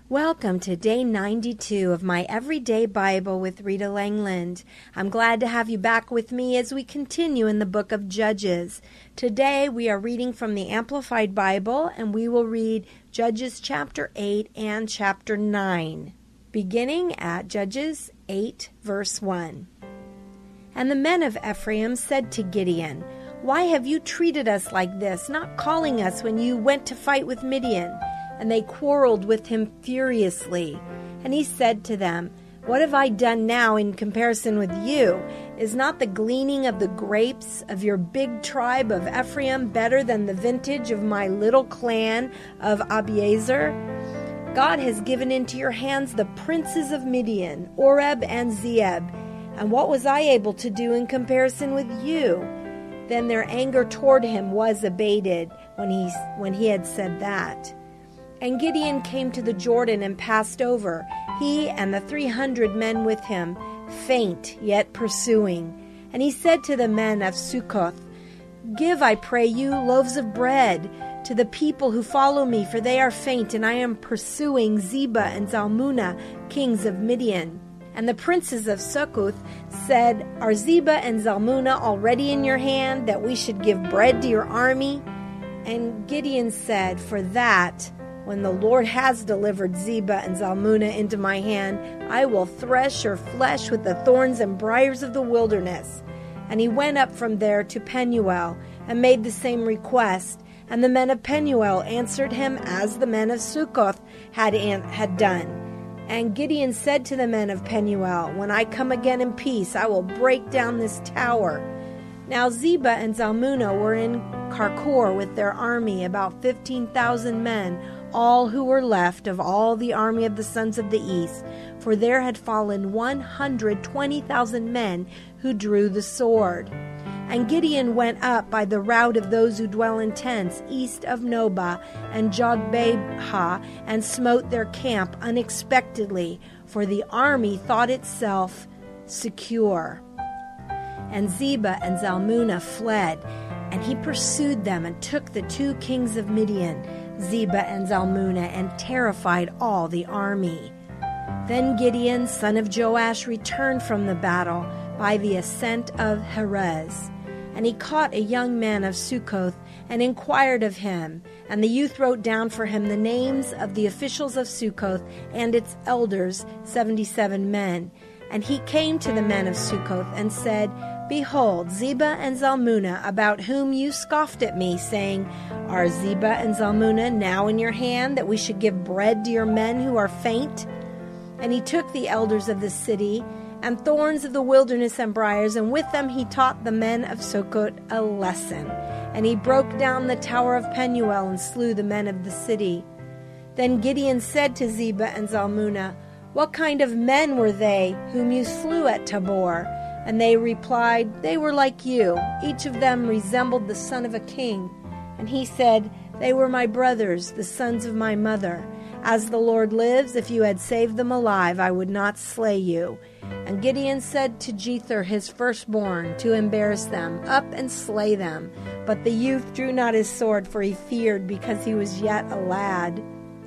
Welcome to day 92 of my Everyday Bible with Rita Langland. I'm glad to have you back with me as we continue in the book of Judges. Today we are reading from the Amplified Bible, and we will read Judges chapter 8 and chapter 9, beginning at Judges 8 verse 1. And the men of Ephraim said to Gideon, "Why have you treated us like this, not calling us when you went to fight with Midian?" And they quarreled with him furiously. And he said to them, "What have I done now in comparison with you? Is not the gleaning of the grapes of your big tribe of Ephraim better than the vintage of my little clan of Abiezer? God has given into your hands the princes of Midian, Oreb and Zeeb. And what was I able to do in comparison with you?" Then their anger toward him was abated when he had said that. And Gideon came to the Jordan and passed over, he and the 300 men with him, faint yet pursuing. And he said to the men of Succoth, "Give, I pray you, loaves of bread to the people who follow me, for they are faint, and I am pursuing Zebah and Zalmunna, kings of Midian." And the princes of Succoth said, "Are Zebah and Zalmunna already in your hand, that we should give bread to your army?" And Gideon said, "For that, when the Lord has delivered Zebah and Zalmunna into my hand, I will thresh your flesh with the thorns and briars of the wilderness." And he went up from there to Penuel and made the same request. And the men of Penuel answered him as the men of Succoth had done. And Gideon said to the men of Penuel, "When I come again in peace, I will break down this tower." Now Zebah and Zalmunna were in Karkor with their army, about 15,000 men, all who were left of all the army of the sons of the east, for there had fallen 120,000 men who drew the sword. And Gideon went up by the route of those who dwell in tents, east of Nobah and Jogbehah, and smote their camp unexpectedly, for the army thought itself secure. And Zebah and Zalmunna fled, and he pursued them and took the 2 kings of Midian, Zebah and Zalmunna, and terrified all the army. Then Gideon, son of Joash, returned from the battle by the ascent of Heres. And he caught a young man of Succoth and inquired of him. And the youth wrote down for him the names of the officials of Succoth and its elders, 77 men. And he came to the men of Succoth and said, "Behold, Zebah and Zalmunna, about whom you scoffed at me, saying, 'Are Zebah and Zalmunna now in your hand, that we should give bread to your men who are faint?' And he took the elders of the city, and thorns of the wilderness and briars, and with them he taught the men of Succoth a lesson. And he broke down the tower of Penuel, and slew the men of the city. Then Gideon said to Zebah and Zalmunna, 'What kind of men were they whom you slew at Tabor?' And they replied, 'They were like you. Each of them resembled the son of a king.' And he said, 'They were my brothers, the sons of my mother. As the Lord lives, if you had saved them alive, I would not slay you.' And Gideon said to Jether, his firstborn, to embarrass them, 'Up and slay them.' But the youth drew not his sword, for he feared, because he was yet a lad.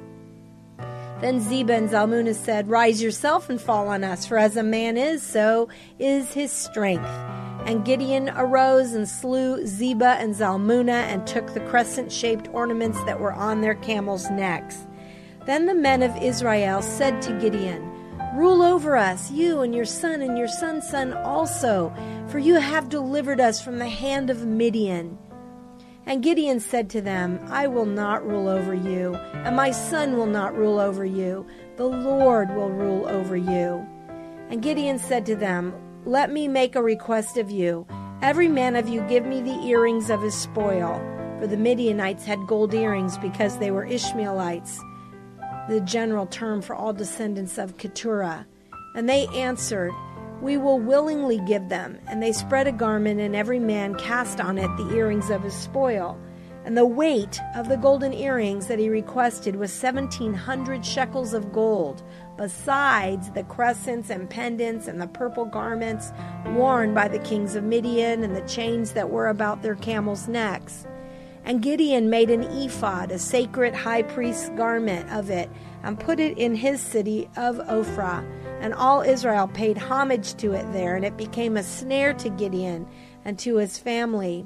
Then Zebah and Zalmunna said, 'Rise yourself and fall on us, for as a man is, so is his strength.' And Gideon arose and slew Zebah and Zalmunna, and took the crescent-shaped ornaments that were on their camels' necks. Then the men of Israel said to Gideon, 'Rule over us, you and your son and your son's son also, for you have delivered us from the hand of Midian.' And Gideon said to them, 'I will not rule over you, and my son will not rule over you. The Lord will rule over you.' And Gideon said to them, 'Let me make a request of you. Every man of you give me the earrings of his spoil.' For the Midianites had gold earrings because they were Ishmaelites, the general term for all descendants of Keturah. And they answered, 'We will willingly give them.' And they spread a garment, and every man cast on it the earrings of his spoil. And the weight of the golden earrings that he requested was 1,700 shekels of gold, besides the crescents and pendants and the purple garments worn by the kings of Midian, and the chains that were about their camels' necks. And Gideon made an ephod, a sacred high priest's garment of it, and put it in his city of Ophrah. And all Israel paid homage to it there, and it became a snare to Gideon and to his family.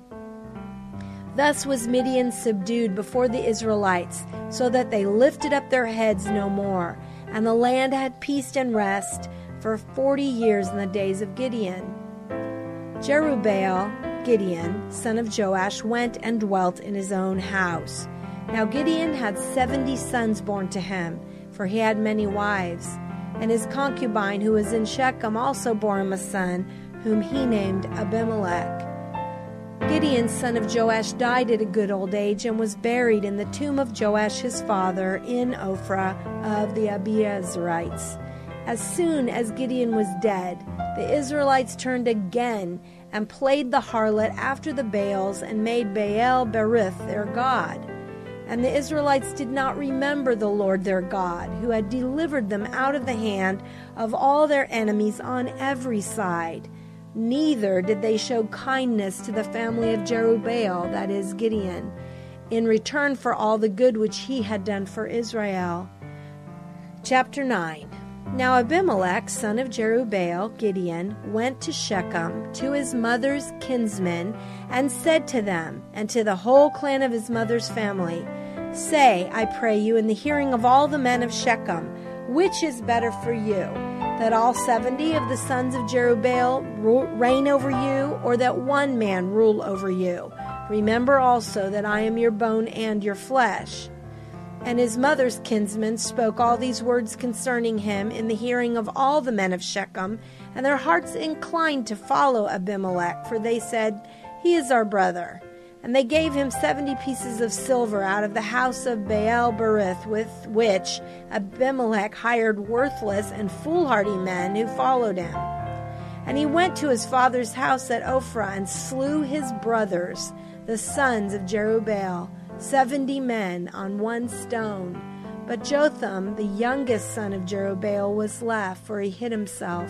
Thus was Midian subdued before the Israelites, so that they lifted up their heads no more. And the land had peace and rest for 40 years in the days of Gideon. Jerubbaal, Gideon, son of Joash, went and dwelt in his own house. Now Gideon had 70 sons born to him, for he had many wives. And his concubine, who was in Shechem, also bore him a son, whom he named Abimelech. Gideon, son of Joash, died at a good old age, and was buried in the tomb of Joash his father in Ophrah of the Abiezrites. As soon as Gideon was dead, the Israelites turned again and played the harlot after the Baals, and made Baal Berith their god. And the Israelites did not remember the Lord their God, who had delivered them out of the hand of all their enemies on every side. Neither did they show kindness to the family of Jerubbaal, that is, Gideon, in return for all the good which he had done for Israel. Chapter 9. Now Abimelech, son of Jerubbaal, Gideon, went to Shechem to his mother's kinsmen, and said to them, and to the whole clan of his mother's family, Say, I pray you, in the hearing of all the men of Shechem, which is better for you, that all 70 of the sons of Jerubbaal reign over you, or that one man rule over you? Remember also that I am your bone and your flesh. And his mother's kinsmen spoke all these words concerning him in the hearing of all the men of Shechem, and their hearts inclined to follow Abimelech, for they said, He is our brother. And they gave him 70 pieces of silver out of the house of Baal Berith, with which Abimelech hired worthless and foolhardy men who followed him. And he went to his father's house at Ophrah, and slew his brothers, the sons of Jerubbaal, 70 men on one stone. But Jotham, the youngest son of Jerubbaal, was left, for he hid himself.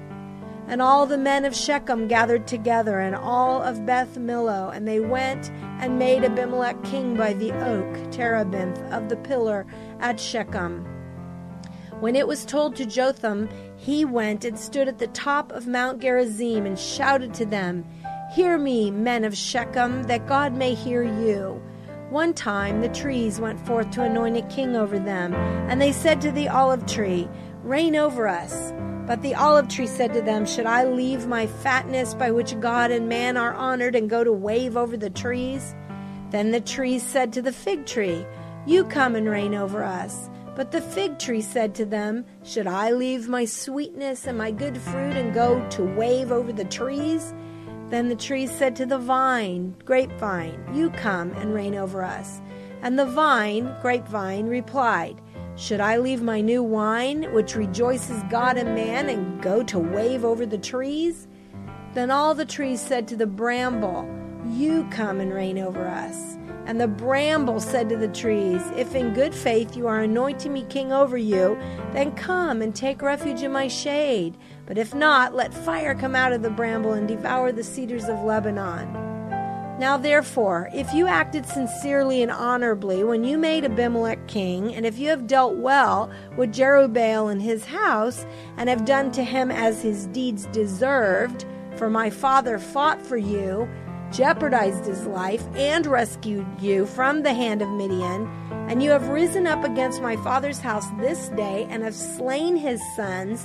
And all the men of Shechem gathered together, and all of Beth Millo, and they went and made Abimelech king by the oak, terebinth, of the pillar at Shechem. When it was told to Jotham, he went and stood at the top of Mount Gerizim, and shouted to them, Hear me, men of Shechem, that God may hear you. One time the trees went forth to anoint a king over them, and they said to the olive tree, Reign over us. But the olive tree said to them, Should I leave my fatness by which God and man are honored, and go to wave over the trees? Then the trees said to the fig tree, You come and reign over us. But the fig tree said to them, Should I leave my sweetness and my good fruit, and go to wave over the trees? Then the trees said to the vine, grapevine, You come and reign over us. And the vine, grapevine, replied, Should I leave my new wine, which rejoices God and man, and go to wave over the trees? Then all the trees said to the bramble, You come and reign over us. And the bramble said to the trees, If in good faith you are anointing me king over you, then come and take refuge in my shade. But if not, let fire come out of the bramble and devour the cedars of Lebanon. Now therefore, if you acted sincerely and honorably when you made Abimelech king, and if you have dealt well with Jerubbaal and his house, and have done to him as his deeds deserved, for my father fought for you, jeopardized his life, and rescued you from the hand of Midian, and you have risen up against my father's house this day, and have slain his sons,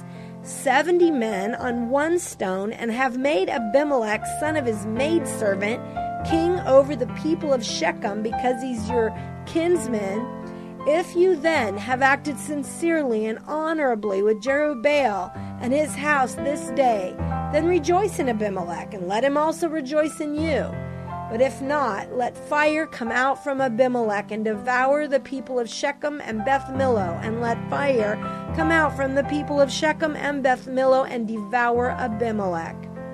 70 men on one stone, and have made Abimelech, son of his maidservant, king over the people of Shechem, because he's your kinsman. If you then have acted sincerely and honorably with Jerubbaal and his house this day, then rejoice in Abimelech, and let him also rejoice in you. But if not, let fire come out from Abimelech, and devour the people of Shechem and Beth Millo, and let fire come out from the people of Shechem and Beth Millo, and devour Abimelech.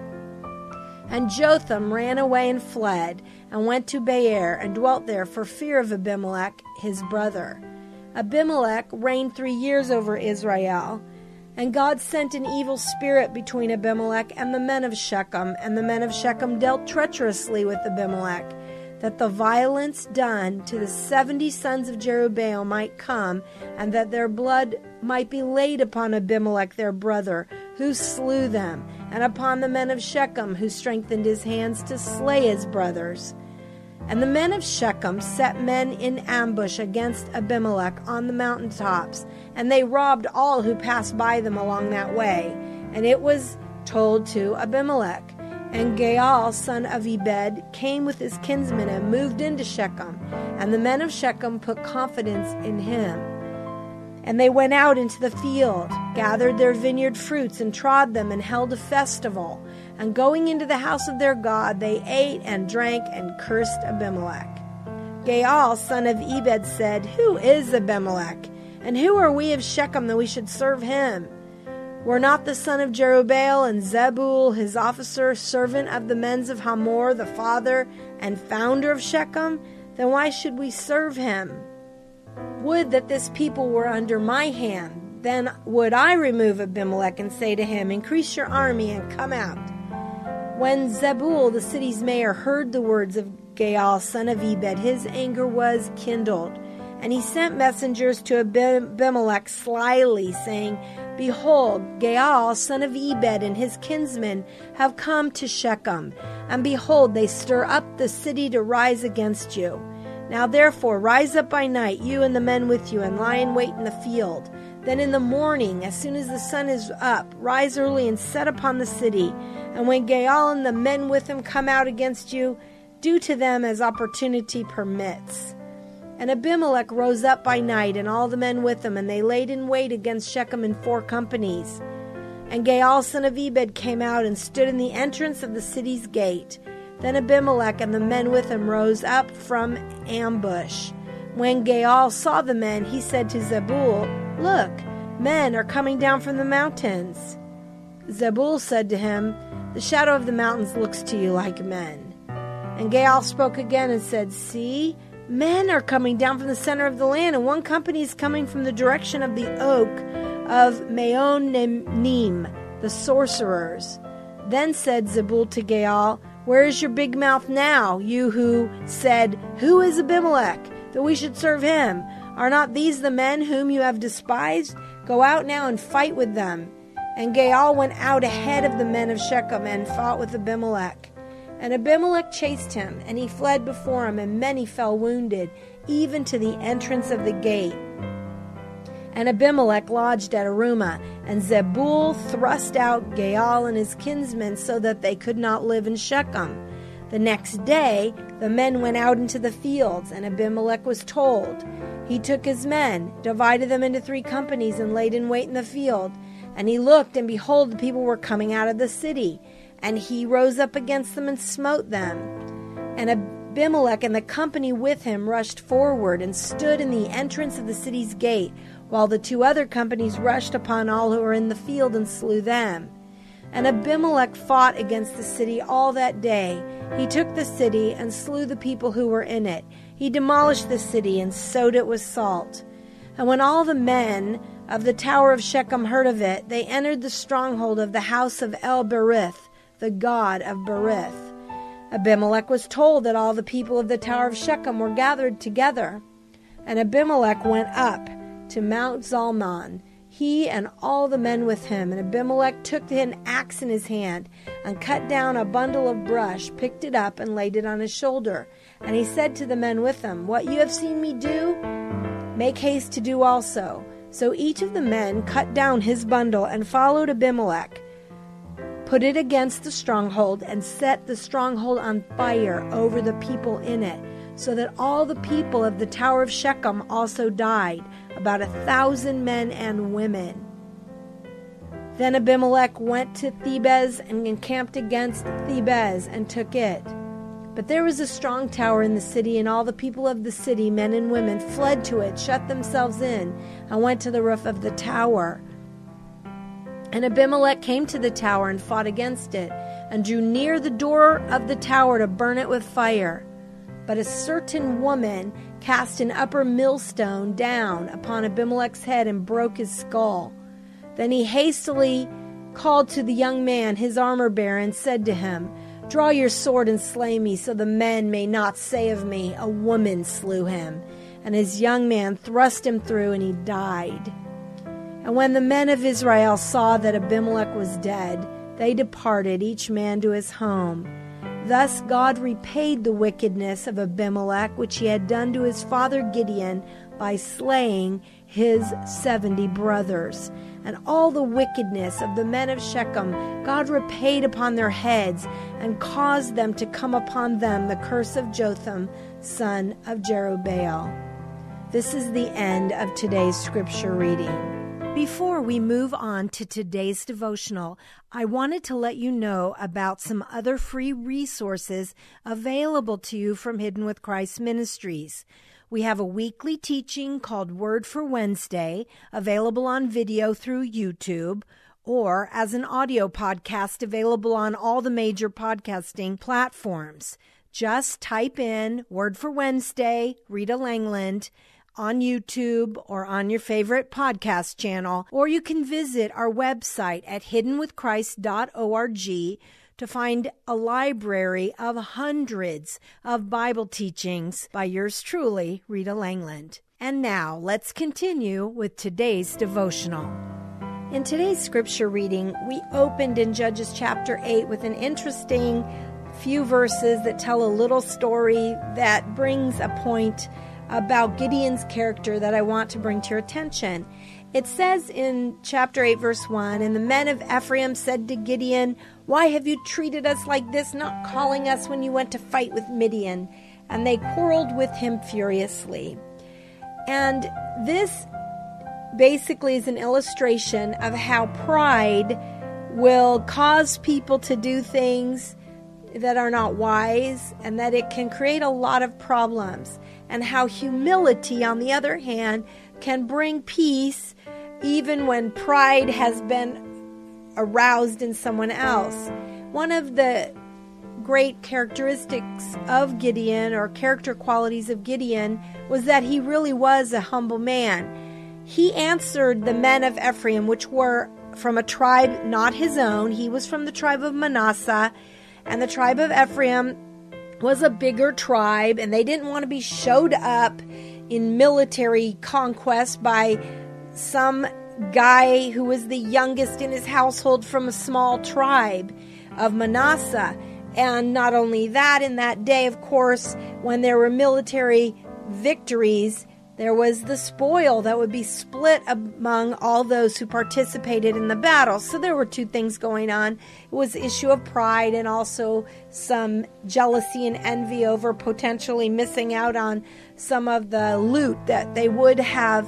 And Jotham ran away and fled, and went to Beer, and dwelt there for fear of Abimelech his brother. Abimelech reigned 3 years over Israel. And God sent an evil spirit between Abimelech and the men of Shechem, and the men of Shechem dealt treacherously with Abimelech. that the violence done to the 70 sons of Jerubbaal might come, and that their blood might be laid upon Abimelech their brother, who slew them, and upon the men of Shechem, who strengthened his hands to slay his brothers. And the men of Shechem set men in ambush against Abimelech on the mountaintops, and they robbed all who passed by them along that way. And it was told to Abimelech. And Gaal, son of Ebed, came with his kinsmen and moved into Shechem. And the men of Shechem put confidence in him. And they went out into the field, gathered their vineyard fruits, and trod them, and held a festival. And going into the house of their God, they ate and drank and cursed Abimelech. Gaal, son of Ebed, said, "Who is Abimelech? And who are we of Shechem that we should serve him? Were not the son of Jerubbaal and Zebul, his officer, servant of the men of Hamor, the father and founder of Shechem? Then why should we serve him? Would that this people were under my hand. Then would I remove Abimelech and say to him, increase your army and come out." When Zebul, the city's mayor, heard the words of Gaal, son of Ebed, his anger was kindled. And he sent messengers to Abimelech slyly, saying, "Behold, Gaal, son of Ebed, and his kinsmen have come to Shechem. And behold, they stir up the city to rise against you. Now therefore rise up by night, you and the men with you, and lie in wait in the field. Then in the morning, as soon as the sun is up, rise early and set upon the city. And when Gaal and the men with him come out against you, do to them as opportunity permits." And Abimelech rose up by night, and all the men with him, and they laid in wait against Shechem in 4 companies. And Gaal, son of Ebed, came out and stood in the entrance of the city's gate. Then Abimelech and the men with him rose up from ambush. When Gaal saw the men, he said to Zebul, "Look, men are coming down from the mountains." Zebul said to him, "The shadow of the mountains looks to you like men." And Gaal spoke again and said, "See, men are coming down from the center of the land, and one company is coming from the direction of the oak of Meonim, the sorcerers." Then said Zebul to Gaal, "Where is your big mouth now, you who said, 'Who is Abimelech, that we should serve him?' Are not these the men whom you have despised? Go out now and fight with them." And Gaal went out ahead of the men of Shechem and fought with Abimelech. And Abimelech chased him, and he fled before him, and many fell wounded, even to the entrance of the gate. And Abimelech lodged at Arumah, and Zebul thrust out Gaal and his kinsmen so that they could not live in Shechem. The next day the men went out into the fields, and Abimelech was told. He took his men, divided them into 3 companies, and laid in wait in the field. And he looked, and behold, the people were coming out of the city. And he rose up against them and smote them. And Abimelech and the company with him rushed forward and stood in the entrance of the city's gate, while the 2 other companies rushed upon all who were in the field and slew them. And Abimelech fought against the city all that day. He took the city and slew the people who were in it. He demolished the city and sowed it with salt. And when all the men of the tower of Shechem heard of it, they entered the stronghold of the house of El-Berith, the god of Berith. Abimelech was told that all the people of the tower of Shechem were gathered together. And Abimelech went up to Mount Zalmon, he and all the men with him. And Abimelech took an axe in his hand and cut down a bundle of brush, picked it up, and laid it on his shoulder. And he said to the men with him, "What you have seen me do, make haste to do also." So each of the men cut down his bundle and followed Abimelech, put it against the stronghold, and set the stronghold on fire over the people in it, so that all the people of the tower of Shechem also died, about 1,000 men and women. Then Abimelech went to Thebez and encamped against Thebez and took it. But there was a strong tower in the city, and all the people of the city, men and women, fled to it, shut themselves in, and went to the roof of the tower. And Abimelech came to the tower and fought against it, and drew near the door of the tower to burn it with fire. But a certain woman cast an upper millstone down upon Abimelech's head and broke his skull. Then he hastily called to the young man, his armor-bearer, and said to him, Draw your sword and slay me, so the men may not say of me, a woman slew him. And his young man thrust him through, and he died. And when the men of Israel saw that Abimelech was dead, they departed, each man to his home. Thus God repaid the wickedness of Abimelech, which he had done to his father Gideon, by slaying his 70 brothers. And all the wickedness of the men of Shechem God repaid upon their heads, and caused them to come upon them the curse of Jotham, son of Jerubbaal. This is the end of today's scripture reading. Before we move on to today's devotional, I wanted to let you know about some other free resources available to you from Hidden with Christ Ministries. We have a weekly teaching called Word for Wednesday, available on video through YouTube, or as an audio podcast available on all the major podcasting platforms. Just type in Word for Wednesday, Rita Langland, on YouTube or on your favorite podcast channel, or you can visit our website at hiddenwithchrist.org to find a library of hundreds of Bible teachings by yours truly, Rita Langland. And now let's continue with today's devotional. In today's scripture reading, we opened in Judges chapter 8 with an interesting few verses that tell a little story that brings a point about Gideon's character that I want to bring to your attention. It says in chapter 8, verse 1, "And the men of Ephraim said to Gideon, 'Why have you treated us like this, not calling us when you went to fight with Midian?' And they quarreled with him furiously." And this basically is an illustration of how pride will cause people to do things that are not wise, and that it can create a lot of problems. And how humility, on the other hand, can bring peace even when pride has been aroused in someone else. One of the great characteristics of Gideon, or character qualities of Gideon, was that he really was a humble man. He answered the men of Ephraim, which were from a tribe not his own. He was from the tribe of Manasseh, and the tribe of Ephraim was a bigger tribe, and they didn't want to be showed up in military conquest by some guy who was the youngest in his household from a small tribe of Manasseh. And not only that, in that day, of course, when there were military victories, there was the spoil that would be split among all those who participated in the battle. So there were two things going on. It was the issue of pride, and also some jealousy and envy over potentially missing out on some of the loot that they would have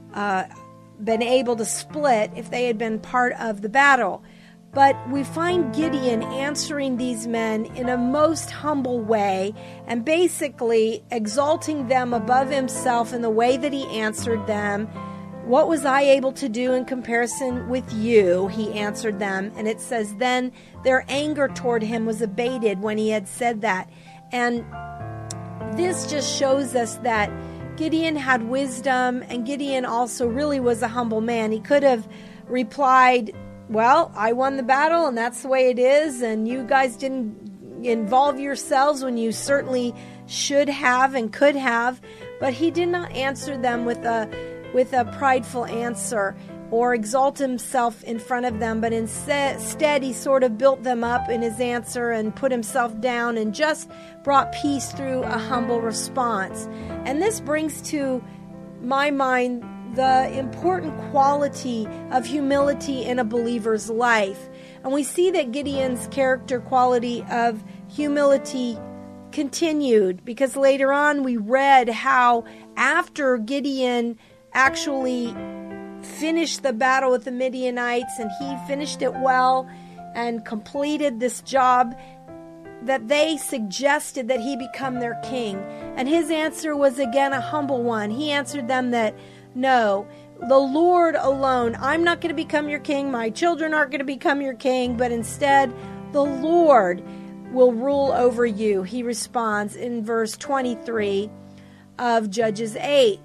been able to split if they had been part of the battle. But we find Gideon answering these men in a most humble way, and basically exalting them above himself in the way that he answered them. "What was I able to do in comparison with you?" he answered them. And it says, then their anger toward him was abated when he had said that. And this just shows us that Gideon had wisdom, and Gideon also really was a humble man. He could have replied, "Well, I won the battle, and that's the way it is, and you guys didn't involve yourselves when you certainly should have and could have." But he did not answer them with a prideful answer or exalt himself in front of them, but instead he sort of built them up in his answer and put himself down and just brought peace through a humble response. And this brings to my mind the important quality of humility in a believer's life. And we see that Gideon's character quality of humility continued, because later on we read how after Gideon actually finished the battle with the Midianites, and he finished it well and completed this job, that they suggested that he become their king. And his answer was again a humble one. He answered them that, "No, the Lord alone. I'm not going to become your king. My children aren't going to become your king, but instead the Lord will rule over you," he responds in verse 23 of Judges 8.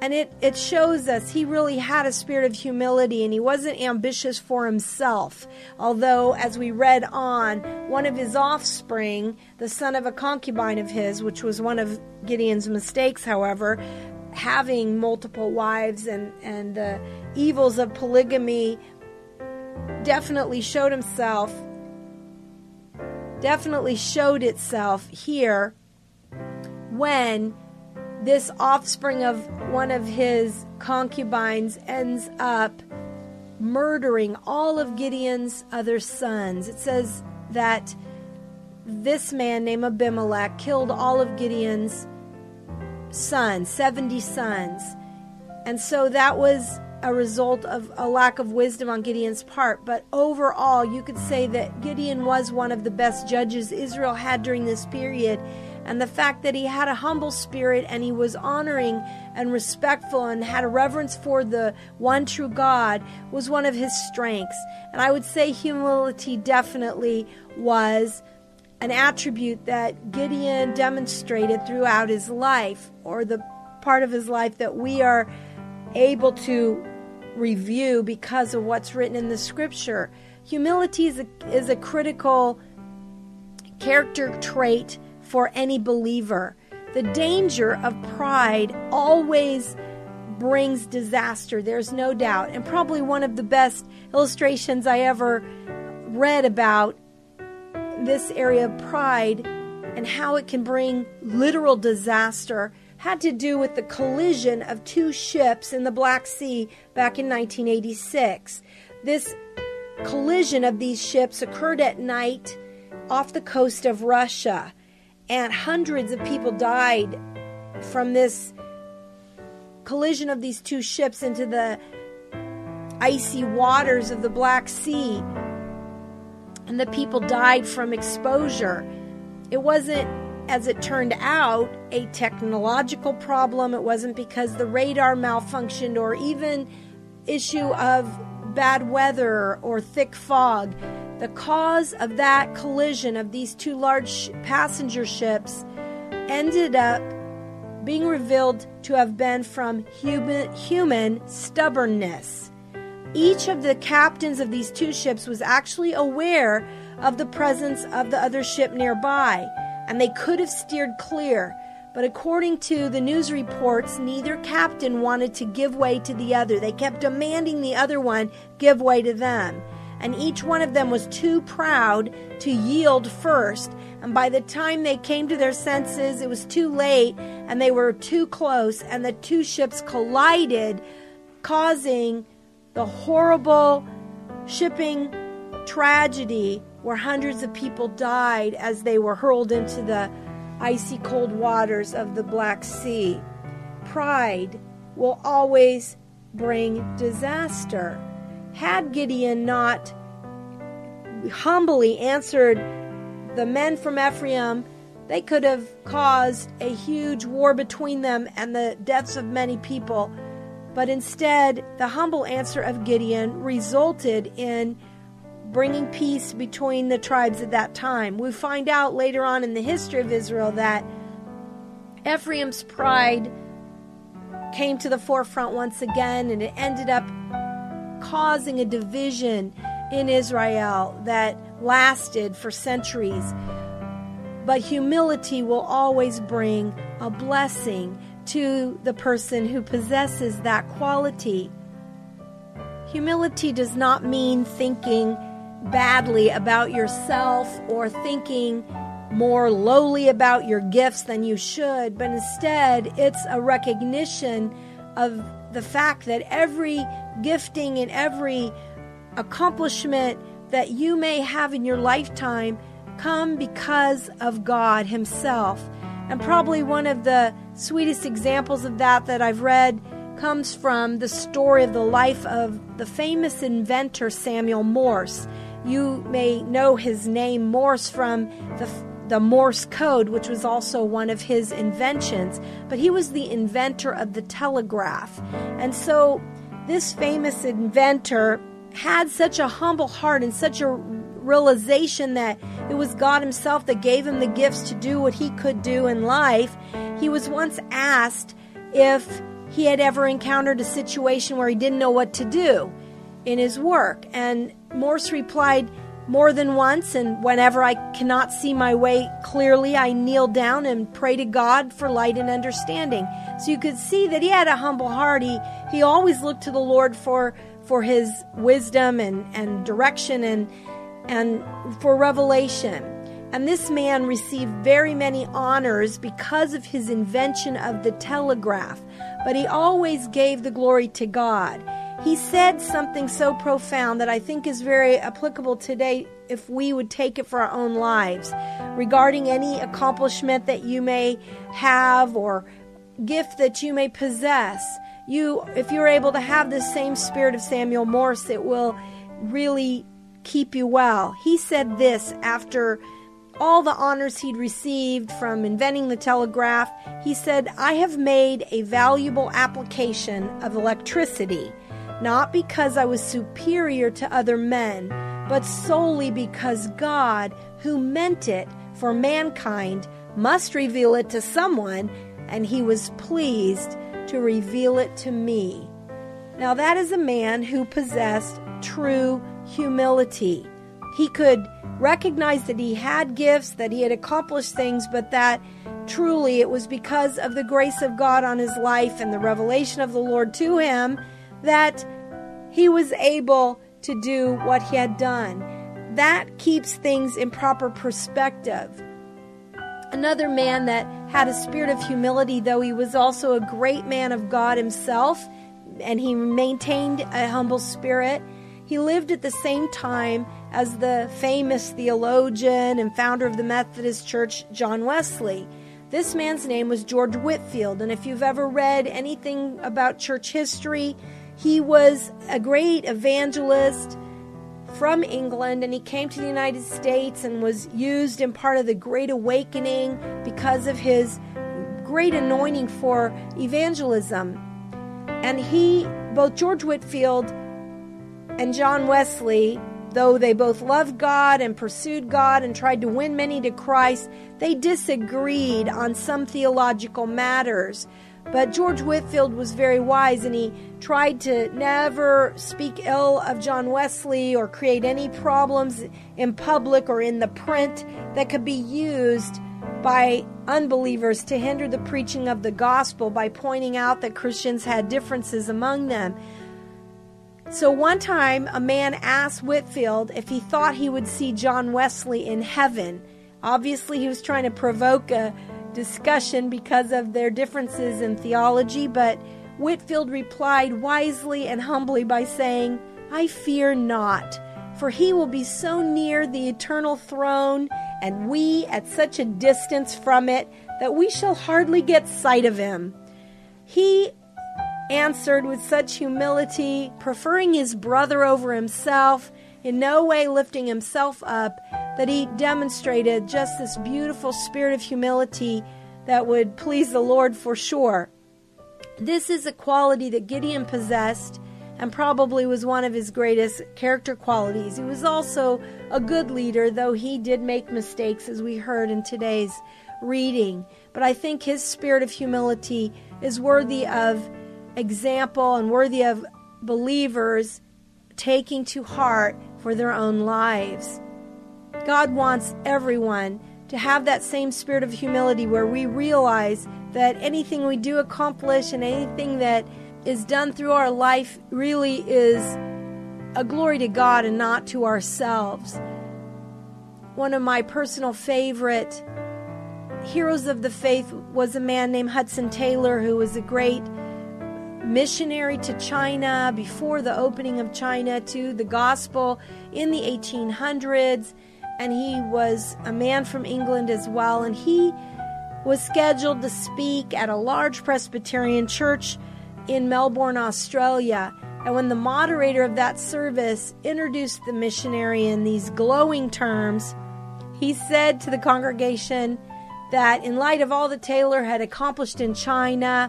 And it shows us he really had a spirit of humility, and he wasn't ambitious for himself. Although, as we read on, one of his offspring, the son of a concubine of his, which was one of Gideon's mistakes, however, having multiple wives and the evils of polygamy, definitely showed itself here when this offspring of one of his concubines ends up murdering all of Gideon's other sons. It says that this man named Abimelech killed all of Gideon's sons, 70 sons. And so that was a result of a lack of wisdom on Gideon's part. But overall, you could say that Gideon was one of the best judges Israel had during this period. And the fact that he had a humble spirit and he was honoring and respectful and had a reverence for the one true God was one of his strengths. And I would say humility definitely was an attribute that Gideon demonstrated throughout his life, or the part of his life that we are able to review because of what's written in the scripture. Humility is a critical character trait for any believer. The danger of pride always brings disaster, there's no doubt. And probably one of the best illustrations I ever read about this area of pride and how it can bring literal disaster had to do with the collision of two ships in the Black Sea back in 1986. This collision of these ships occurred at night off the coast of Russia, and hundreds of people died from this collision of these two ships into the icy waters of the Black Sea. And the people died from exposure. It wasn't, as it turned out, a technological problem. It wasn't because the radar malfunctioned or even issue of bad weather or thick fog. The cause of that collision of these two large passenger ships ended up being revealed to have been from human stubbornness. Each of the captains of these two ships was actually aware of the presence of the other ship nearby, and they could have steered clear. But according to the news reports, neither captain wanted to give way to the other. They kept demanding the other one give way to them. And each one of them was too proud to yield first. And by the time they came to their senses, it was too late, and they were too close, and the two ships collided, causing the horrible shipping tragedy where hundreds of people died as they were hurled into the icy cold waters of the Black Sea. Pride will always bring disaster. Had Gideon not humbly answered the men from Ephraim, they could have caused a huge war between them and the deaths of many people. But instead, the humble answer of Gideon resulted in bringing peace between the tribes at that time. We find out later on in the history of Israel that Ephraim's pride came to the forefront once again, and it ended up causing a division in Israel that lasted for centuries. But humility will always bring a blessing to the person who possesses that quality. Humility does not mean thinking badly about yourself or thinking more lowly about your gifts than you should, but instead it's a recognition of the fact that every gifting and every accomplishment that you may have in your lifetime come because of God Himself. And probably one of the sweetest examples of that I've read comes from the story of the life of the famous inventor Samuel Morse. You may know his name, Morse, from the Morse code, which was also one of his inventions. But he was the inventor of the telegraph. And so this famous inventor had such a humble heart and such a realization that it was God Himself that gave him the gifts to do what he could do in life. He was once asked if he had ever encountered a situation where he didn't know what to do in his work. And Morse replied, "More than once, and whenever I cannot see my way clearly, I kneel down and pray to God for light and understanding." So you could see that he had a humble heart. He always looked to the Lord for his wisdom and direction and for revelation. And this man received very many honors because of his invention of the telegraph. But he always gave the glory to God. He said something so profound that I think is very applicable today if we would take it for our own lives, regarding any accomplishment that you may have or gift that you may possess. If you're able to have the same spirit of Samuel Morse, it will really keep you well. He said this after all the honors he'd received from inventing the telegraph. He said, "I have made a valuable application of electricity, not because I was superior to other men, but solely because God, who meant it for mankind, must reveal it to someone, and he was pleased to reveal it to me." Now that is a man who possessed true humility. He could recognize that he had gifts, that he had accomplished things, but that truly it was because of the grace of God on his life and the revelation of the Lord to him that he was able to do what he had done. That keeps things in proper perspective. Another man that had a spirit of humility, though he was also a great man of God himself, and he maintained a humble spirit. He lived at the same time as the famous theologian and founder of the Methodist Church, John Wesley. This man's name was George Whitefield, and if you've ever read anything about church history, he was a great evangelist from England, and he came to the United States and was used in part of the Great Awakening because of his great anointing for evangelism. And both George Whitefield and John Wesley, though they both loved God and pursued God and tried to win many to Christ, they disagreed on some theological matters. But George Whitefield was very wise, and he tried to never speak ill of John Wesley or create any problems in public or in the print that could be used by unbelievers to hinder the preaching of the gospel by pointing out that Christians had differences among them. So one time, a man asked Whitefield if he thought he would see John Wesley in heaven. Obviously, he was trying to provoke a discussion because of their differences in theology, but Whitefield replied wisely and humbly by saying, "I fear not, for he will be so near the eternal throne, and we at such a distance from it, that we shall hardly get sight of him." He answered with such humility, preferring his brother over himself, in no way lifting himself up, that he demonstrated just this beautiful spirit of humility that would please the Lord for sure. This is a quality that Gideon possessed and probably was one of his greatest character qualities. He was also a good leader, though he did make mistakes, as we heard in today's reading. But I think his spirit of humility is worthy of example and worthy of believers taking to heart for their own lives. God wants everyone to have that same spirit of humility where we realize that anything we do accomplish and anything that is done through our life really is a glory to God and not to ourselves. One of my personal favorite heroes of the faith was a man named Hudson Taylor, who was a great missionary to China before the opening of China to the gospel in the 1800s, and he was a man from England as well, and he was scheduled to speak at a large Presbyterian church in Melbourne, Australia. And when the moderator of that service introduced the missionary in these glowing terms, he said to the congregation that in light of all that Taylor had accomplished in China,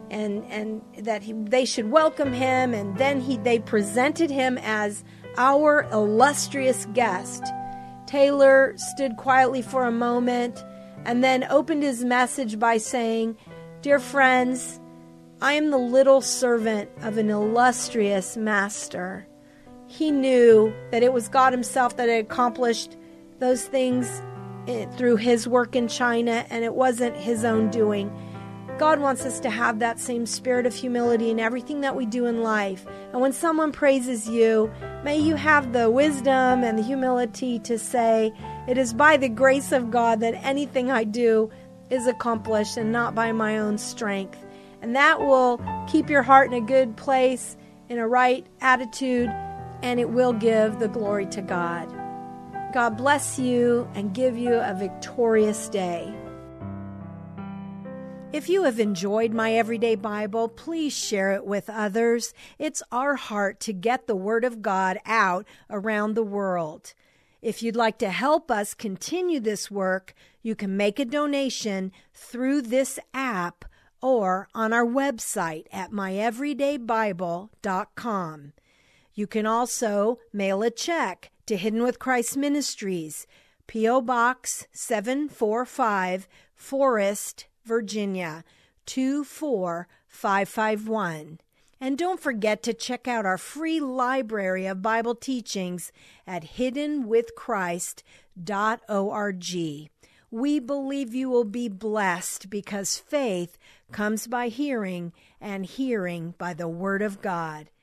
and that they should welcome him, and then they presented him as our illustrious guest. Taylor stood quietly for a moment and then opened his message by saying, "Dear friends, I am the little servant of an illustrious master. He knew that it was God himself that had accomplished those things through his work in China, and it wasn't his own doing. God wants us to have that same spirit of humility in everything that we do in life. And when someone praises you, may you have the wisdom and the humility to say, it is by the grace of God that anything I do is accomplished and not by my own strength. And that will keep your heart in a good place, in a right attitude, and it will give the glory to God. God bless you and give you a victorious day. If you have enjoyed My Everyday Bible, please share it with others. It's our heart to get the Word of God out around the world. If you'd like to help us continue this work, you can make a donation through this app or on our website at myeverydaybible.com. You can also mail a check to Hidden with Christ Ministries, P.O. Box 745, Forest, Virginia 24551. And don't forget to check out our free library of Bible teachings at hiddenwithchrist.org. We believe you will be blessed because faith comes by hearing, and hearing by the Word of God.